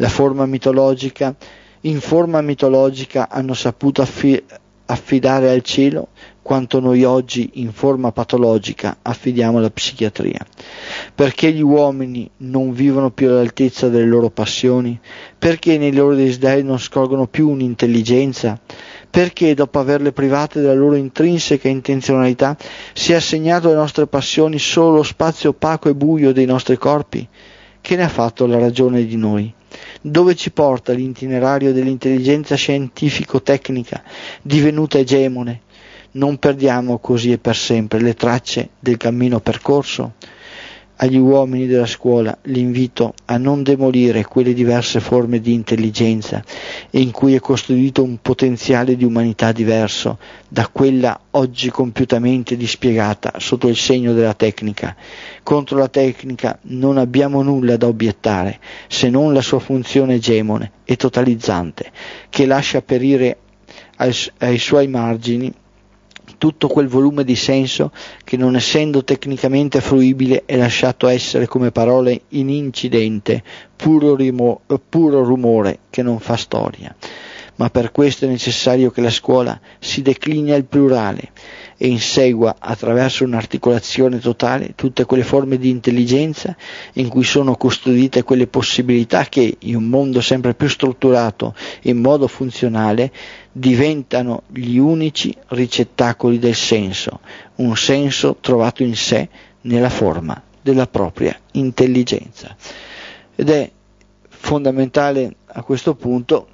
In forma mitologica hanno saputo affidare al cielo quanto noi oggi in forma patologica affidiamo alla psichiatria. Perché gli uomini non vivono più all'altezza delle loro passioni? Perché nei loro desideri non scorgono più un'intelligenza? Perché dopo averle private della loro intrinseca intenzionalità si è assegnato alle nostre passioni solo lo spazio opaco e buio dei nostri corpi? Che ne ha fatto la ragione di noi? Dove ci porta l'itinerario dell'intelligenza scientifico-tecnica divenuta egemone? Non perdiamo così e per sempre le tracce del cammino percorso? Agli uomini della scuola l'invito a non demolire quelle diverse forme di intelligenza in cui è costituito un potenziale di umanità diverso da quella oggi compiutamente dispiegata sotto il segno della tecnica. Contro la tecnica non abbiamo nulla da obiettare, se non la sua funzione egemone e totalizzante, che lascia perire ai suoi margini tutto quel volume di senso che, non essendo tecnicamente fruibile, è lasciato essere come parole in incidente, puro rumore che non fa storia. Ma per questo è necessario che la scuola si declini al plurale e insegua attraverso un'articolazione totale tutte quelle forme di intelligenza in cui sono custodite quelle possibilità che, in un mondo sempre più strutturato in modo funzionale, diventano gli unici ricettacoli del senso, un senso trovato in sé nella forma della propria intelligenza. Ed è fondamentale a questo punto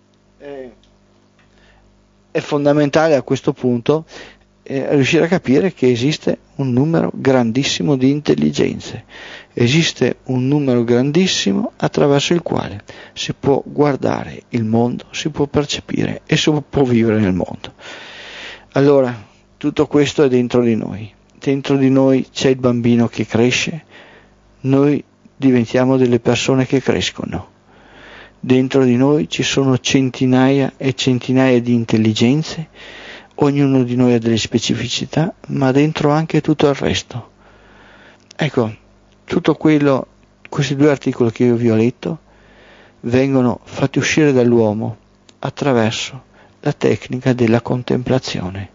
riuscire a capire che esiste un numero grandissimo di intelligenze, esiste un numero grandissimo attraverso il quale si può guardare il mondo, si può percepire e si può vivere nel mondo. Allora, tutto questo è dentro di noi c'è il bambino che cresce, noi diventiamo delle persone che crescono. Dentro di noi ci sono centinaia e centinaia di intelligenze, ognuno di noi ha delle specificità, ma dentro anche tutto il resto. Ecco, questi due articoli che io vi ho letto vengono fatti uscire dall'uomo attraverso la tecnica della contemplazione.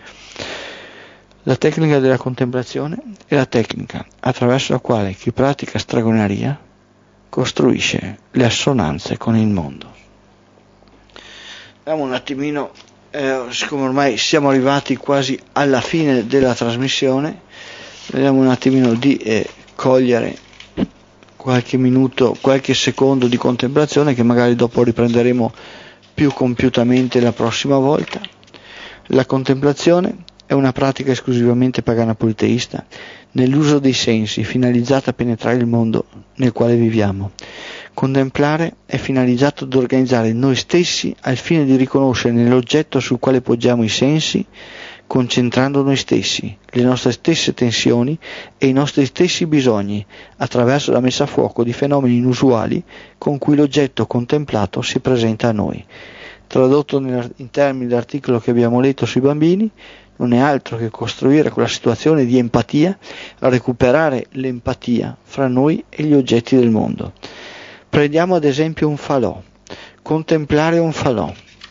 La tecnica della contemplazione è la tecnica attraverso la quale chi pratica stregoneria costruisce le assonanze con il mondo. Vediamo un attimino, siccome ormai siamo arrivati quasi alla fine della trasmissione, vediamo un attimino di cogliere qualche minuto, qualche secondo di contemplazione che magari dopo riprenderemo più compiutamente la prossima volta. La contemplazione è una pratica esclusivamente pagana politeista nell'uso dei sensi, finalizzata a penetrare il mondo nel quale viviamo. Contemplare è finalizzato ad organizzare noi stessi al fine di riconoscere nell'oggetto sul quale poggiamo i sensi, concentrando noi stessi, le nostre stesse tensioni e i nostri stessi bisogni, attraverso la messa a fuoco di fenomeni inusuali con cui l'oggetto contemplato si presenta a noi. Tradotto in termini dell'articolo che abbiamo letto sui bambini, non è altro che costruire quella situazione di empatia, recuperare l'empatia fra noi e gli oggetti del mondo. Prendiamo ad esempio un falò. Contemplare un falò.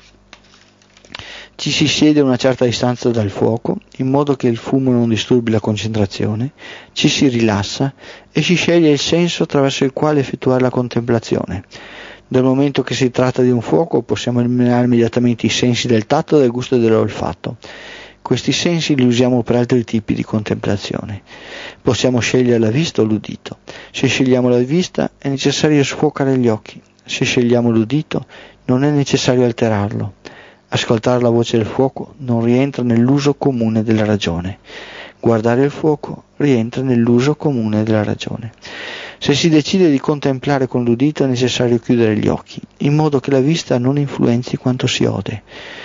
Ci si siede a una certa distanza dal fuoco, in modo che il fumo non disturbi la concentrazione, ci si rilassa e si sceglie il senso attraverso il quale effettuare la contemplazione. Dal momento che si tratta di un fuoco possiamo eliminare immediatamente i sensi del tatto, del gusto e dell'olfatto. Questi sensi li usiamo per altri tipi di contemplazione. Possiamo scegliere la vista o l'udito. Se scegliamo la vista è necessario sfocare gli occhi. Se scegliamo l'udito non è necessario alterarlo. Ascoltare la voce del fuoco non rientra nell'uso comune della ragione. Guardare il fuoco rientra nell'uso comune della ragione. Se si decide di contemplare con l'udito è necessario chiudere gli occhi, in modo che la vista non influenzi quanto si ode.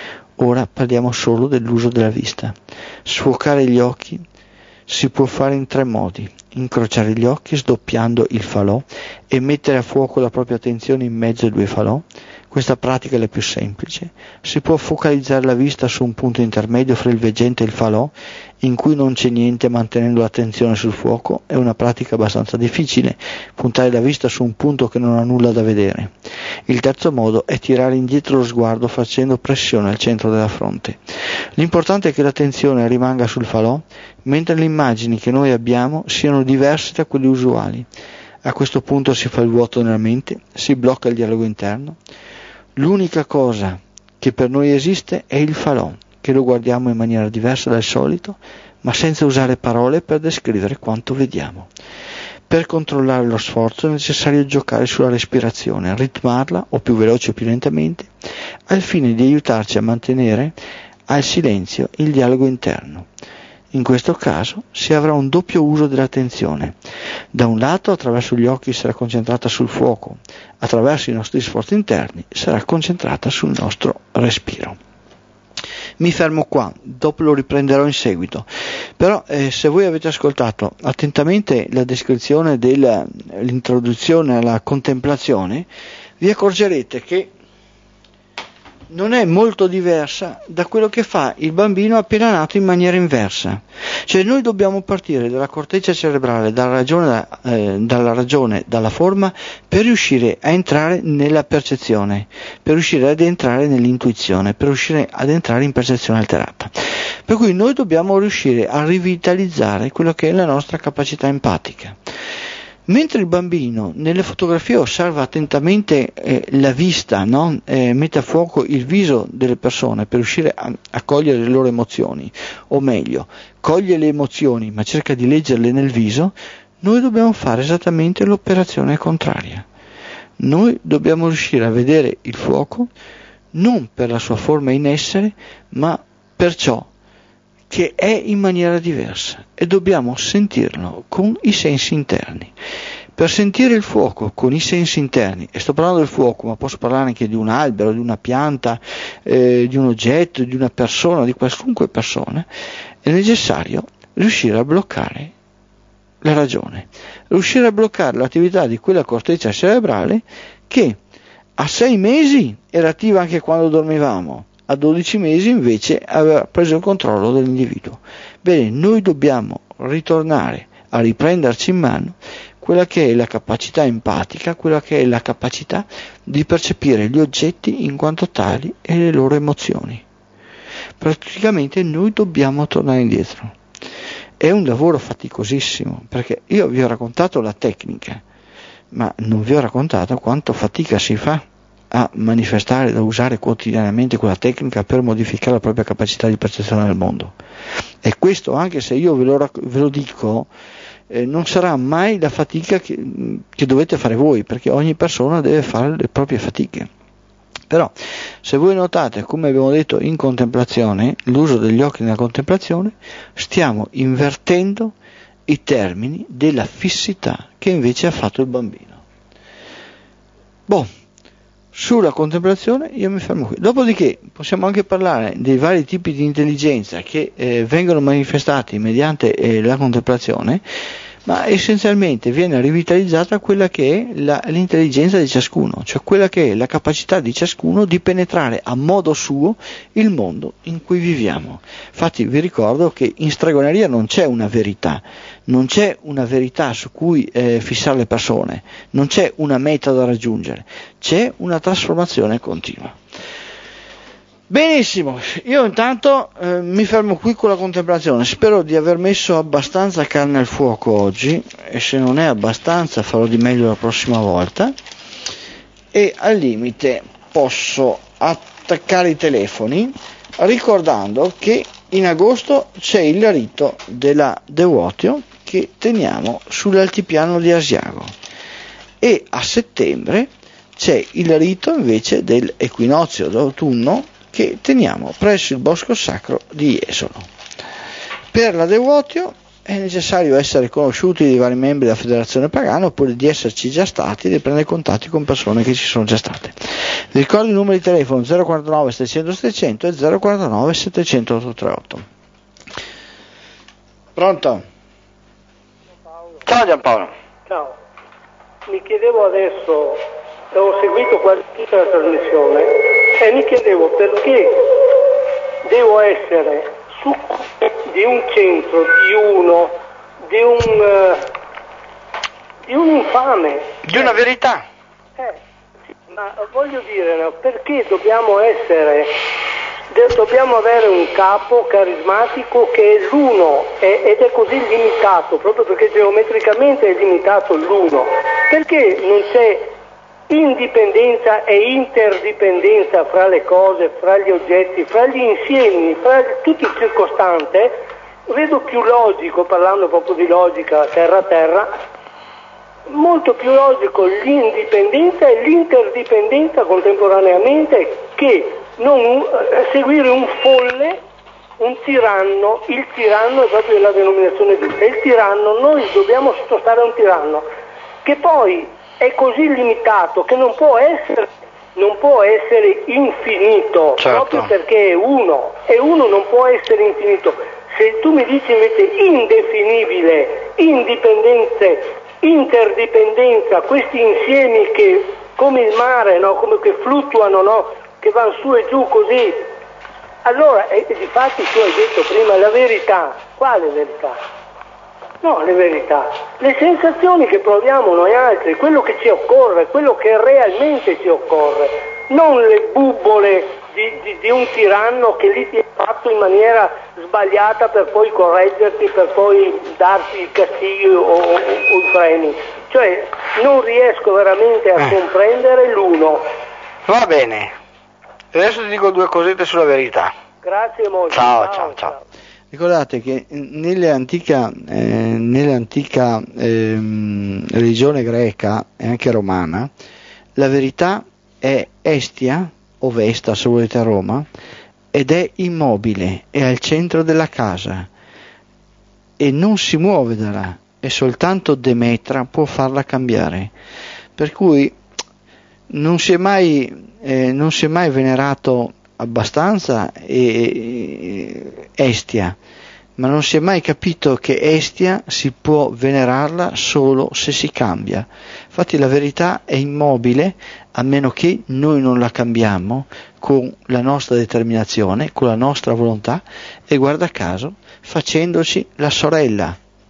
Ora parliamo solo dell'uso della vista. Sfocare gli occhi si può fare in 3 modi: incrociare gli occhi sdoppiando il falò e mettere a fuoco la propria attenzione in mezzo ai 2 falò. Questa pratica è la più semplice. Si può focalizzare la vista su un punto intermedio fra il veggente e il falò, in cui non c'è niente, mantenendo l'attenzione sul fuoco. È una pratica abbastanza difficile, puntare la vista su un punto che non ha nulla da vedere. Il terzo modo è tirare indietro lo sguardo facendo pressione al centro della fronte. L'importante è che l'attenzione rimanga sul falò, mentre le immagini che noi abbiamo siano diverse da quelle usuali. A questo punto si fa il vuoto nella mente, si blocca il dialogo interno. L'unica cosa che per noi esiste è il falò, che lo guardiamo in maniera diversa dal solito, ma senza usare parole per descrivere quanto vediamo. Per controllare lo sforzo è necessario giocare sulla respirazione, ritmarla o più veloce o più lentamente, al fine di aiutarci a mantenere al silenzio il dialogo interno. In questo caso si avrà un doppio uso dell'attenzione. Da un lato, attraverso gli occhi sarà concentrata sul fuoco, attraverso i nostri sforzi interni sarà concentrata sul nostro respiro. Mi fermo qua, dopo lo riprenderò in seguito. Però se voi avete ascoltato attentamente la descrizione dell'introduzione alla contemplazione, vi accorgerete che non è molto diversa da quello che fa il bambino appena nato in maniera inversa. Cioè noi dobbiamo partire dalla corteccia cerebrale, dalla ragione, dalla forma, per riuscire a entrare nella percezione, per riuscire ad entrare nell'intuizione, per riuscire ad entrare in percezione alterata. Per cui noi dobbiamo riuscire a rivitalizzare quello che è la nostra capacità empatica. Mentre il bambino nelle fotografie osserva attentamente la vista, no? Mette a fuoco il viso delle persone per riuscire a cogliere le loro emozioni, o meglio, coglie le emozioni ma cerca di leggerle nel viso, noi dobbiamo fare esattamente l'operazione contraria. Noi dobbiamo riuscire a vedere il fuoco non per la sua forma in essere, ma per ciò che è in maniera diversa, e dobbiamo sentirlo con i sensi interni. Per sentire il fuoco con i sensi interni, e sto parlando del fuoco, ma posso parlare anche di un albero, di una pianta, di un oggetto, di una persona, di qualunque persona, è necessario riuscire a bloccare la ragione, riuscire a bloccare l'attività di quella corteccia cerebrale che a 6 mesi era attiva anche quando dormivamo, a 12 mesi invece aveva preso il controllo dell'individuo. Bene, noi dobbiamo ritornare a riprenderci in mano quella che è la capacità empatica, quella che è la capacità di percepire gli oggetti in quanto tali e le loro emozioni. Praticamente noi dobbiamo tornare indietro. È un lavoro faticosissimo, perché io vi ho raccontato la tecnica, ma non vi ho raccontato quanto fatica si fa a manifestare, da usare quotidianamente quella tecnica per modificare la propria capacità di percezione del mondo. E questo, anche se io ve lo dico, non sarà mai la fatica che dovete fare voi, perché ogni persona deve fare le proprie fatiche. Però se voi notate, come abbiamo detto in contemplazione, l'uso degli occhi nella contemplazione, stiamo invertendo i termini della fissità che invece ha fatto il bambino. Sulla contemplazione io mi fermo qui. Dopodiché possiamo anche parlare dei vari tipi di intelligenza che vengono manifestati mediante la contemplazione, ma essenzialmente viene rivitalizzata quella che è l'intelligenza di ciascuno, cioè quella che è la capacità di ciascuno di penetrare a modo suo il mondo in cui viviamo. Infatti vi ricordo che in stregoneria non c'è una verità, non c'è una verità su cui fissare le persone, non c'è una meta da raggiungere, c'è una trasformazione continua. Benissimo, io intanto mi fermo qui con la contemplazione, spero di aver messo abbastanza carne al fuoco oggi, e se non è abbastanza farò di meglio la prossima volta, e al limite posso attaccare i telefoni ricordando che in agosto c'è il rito della Devotio che teniamo sull'altipiano di Asiago, e a settembre c'è il rito invece dell'equinozio d'autunno che teniamo presso il bosco sacro di Jesolo. Per la Devotio è necessario essere conosciuti dei vari membri della federazione pagana, oppure di esserci già stati e di prendere contatti con persone che ci sono già state. Vi ricordo il numero di telefono 049 700 700 e 049 700 838. Pronto? Ciao Giampaolo. Ciao, mi chiedevo adesso, ho seguito quasi tutta la trasmissione e mi chiedevo perché devo essere succube di un centro, di un infame. Di una verità. Ma voglio dire, no, perché dobbiamo avere un capo carismatico che è l'uno ed è così limitato, proprio perché geometricamente è limitato l'uno? Perché non c'è indipendenza e interdipendenza fra le cose, fra gli oggetti, fra gli insiemi, fra tutto il circostante? Vedo più logico, parlando proprio di logica terra a terra, molto più logico l'indipendenza e l'interdipendenza contemporaneamente che non seguire un folle, un tiranno. Il tiranno è proprio la denominazione giusta, il tiranno, noi dobbiamo sottostare a un tiranno che poi è così limitato che non può essere infinito, certo. Proprio perché è uno non può essere infinito. Se tu mi dici invece indefinibile, indipendenze, interdipendenza, questi insiemi che come il mare, no? Come che fluttuano, no? Che vanno su e giù così, allora difatti tu hai detto prima la verità. Quale verità? No, le verità, le sensazioni che proviamo noi altri, quello che ci occorre, quello che realmente ci occorre, non le bubbole di un tiranno che lì ti è fatto in maniera sbagliata per poi correggerti, per poi darti i castighi o i premi. Cioè non riesco veramente a comprendere l'uno. Va bene, adesso ti dico due cosette sulla verità. Grazie molto. Ciao. Ricordate che nell'antica religione greca e anche romana la verità è Estia, o Vesta se volete a Roma, ed è immobile, è al centro della casa e non si muove da là, e soltanto Demetra può farla cambiare, per cui non si è mai venerato abbastanza Estia, ma non si è mai capito che Estia si può venerarla solo se si cambia. Infatti la verità è immobile a meno che noi non la cambiamo con la nostra determinazione, con la nostra volontà, e guarda caso facendoci la sorella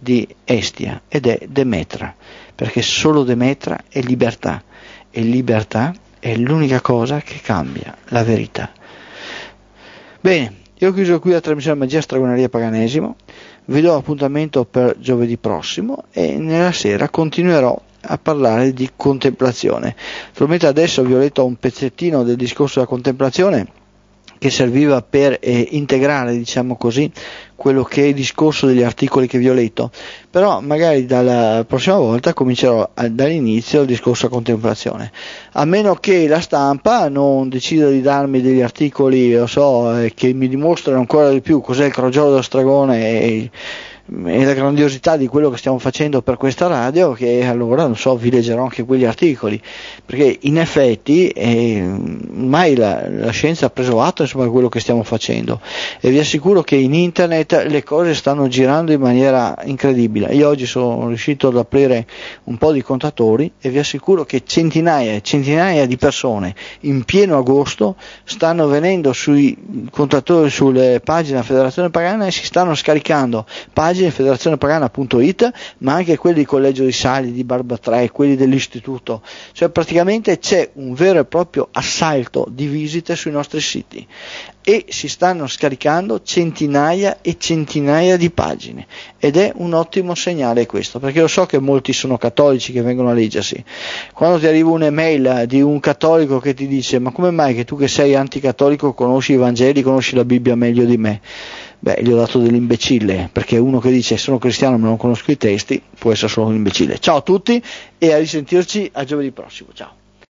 di Estia, ed è Demetra, perché solo Demetra è libertà, e libertà è l'unica cosa che cambia la verità. Bene, io ho chiuso qui la trasmissione Magia, Stregoneria e Paganesimo, vi do appuntamento per giovedì prossimo e nella sera continuerò a parlare di contemplazione. Naturalmente adesso vi ho letto un pezzettino del discorso della contemplazione che serviva per integrare, diciamo così, quello che è il discorso degli articoli che vi ho letto, però magari dalla prossima volta comincerò dall'inizio il discorso a contemplazione, a meno che la stampa non decida di darmi degli articoli, che mi dimostrano ancora di più cos'è il crogiolo dello stregone e la grandiosità di quello che stiamo facendo per questa radio, che allora vi leggerò anche quegli articoli, perché in effetti ormai la scienza ha preso atto di quello che stiamo facendo, e vi assicuro che in internet le cose stanno girando in maniera incredibile. Io oggi sono riuscito ad aprire un po' di contatori e vi assicuro che centinaia e centinaia di persone in pieno agosto stanno venendo sui contatori, sulle pagine della Federazione Pagana, e si stanno scaricando pagine federazionepagana.it, ma anche quelli di Collegio di Sali, di Barba 3, quelli dell'istituto, cioè praticamente c'è un vero e proprio assalto di visite sui nostri siti e si stanno scaricando centinaia e centinaia di pagine, ed è un ottimo segnale questo, perché lo so che molti sono cattolici che vengono a leggersi. Quando ti arriva un'email di un cattolico che ti dice: ma come mai che tu che sei anticattolico conosci i Vangeli, conosci la Bibbia meglio di me? Beh, gli ho dato dell'imbecille, perché uno che dice sono cristiano ma non conosco i testi può essere solo un imbecille. Ciao a tutti e a risentirci a giovedì prossimo. Ciao.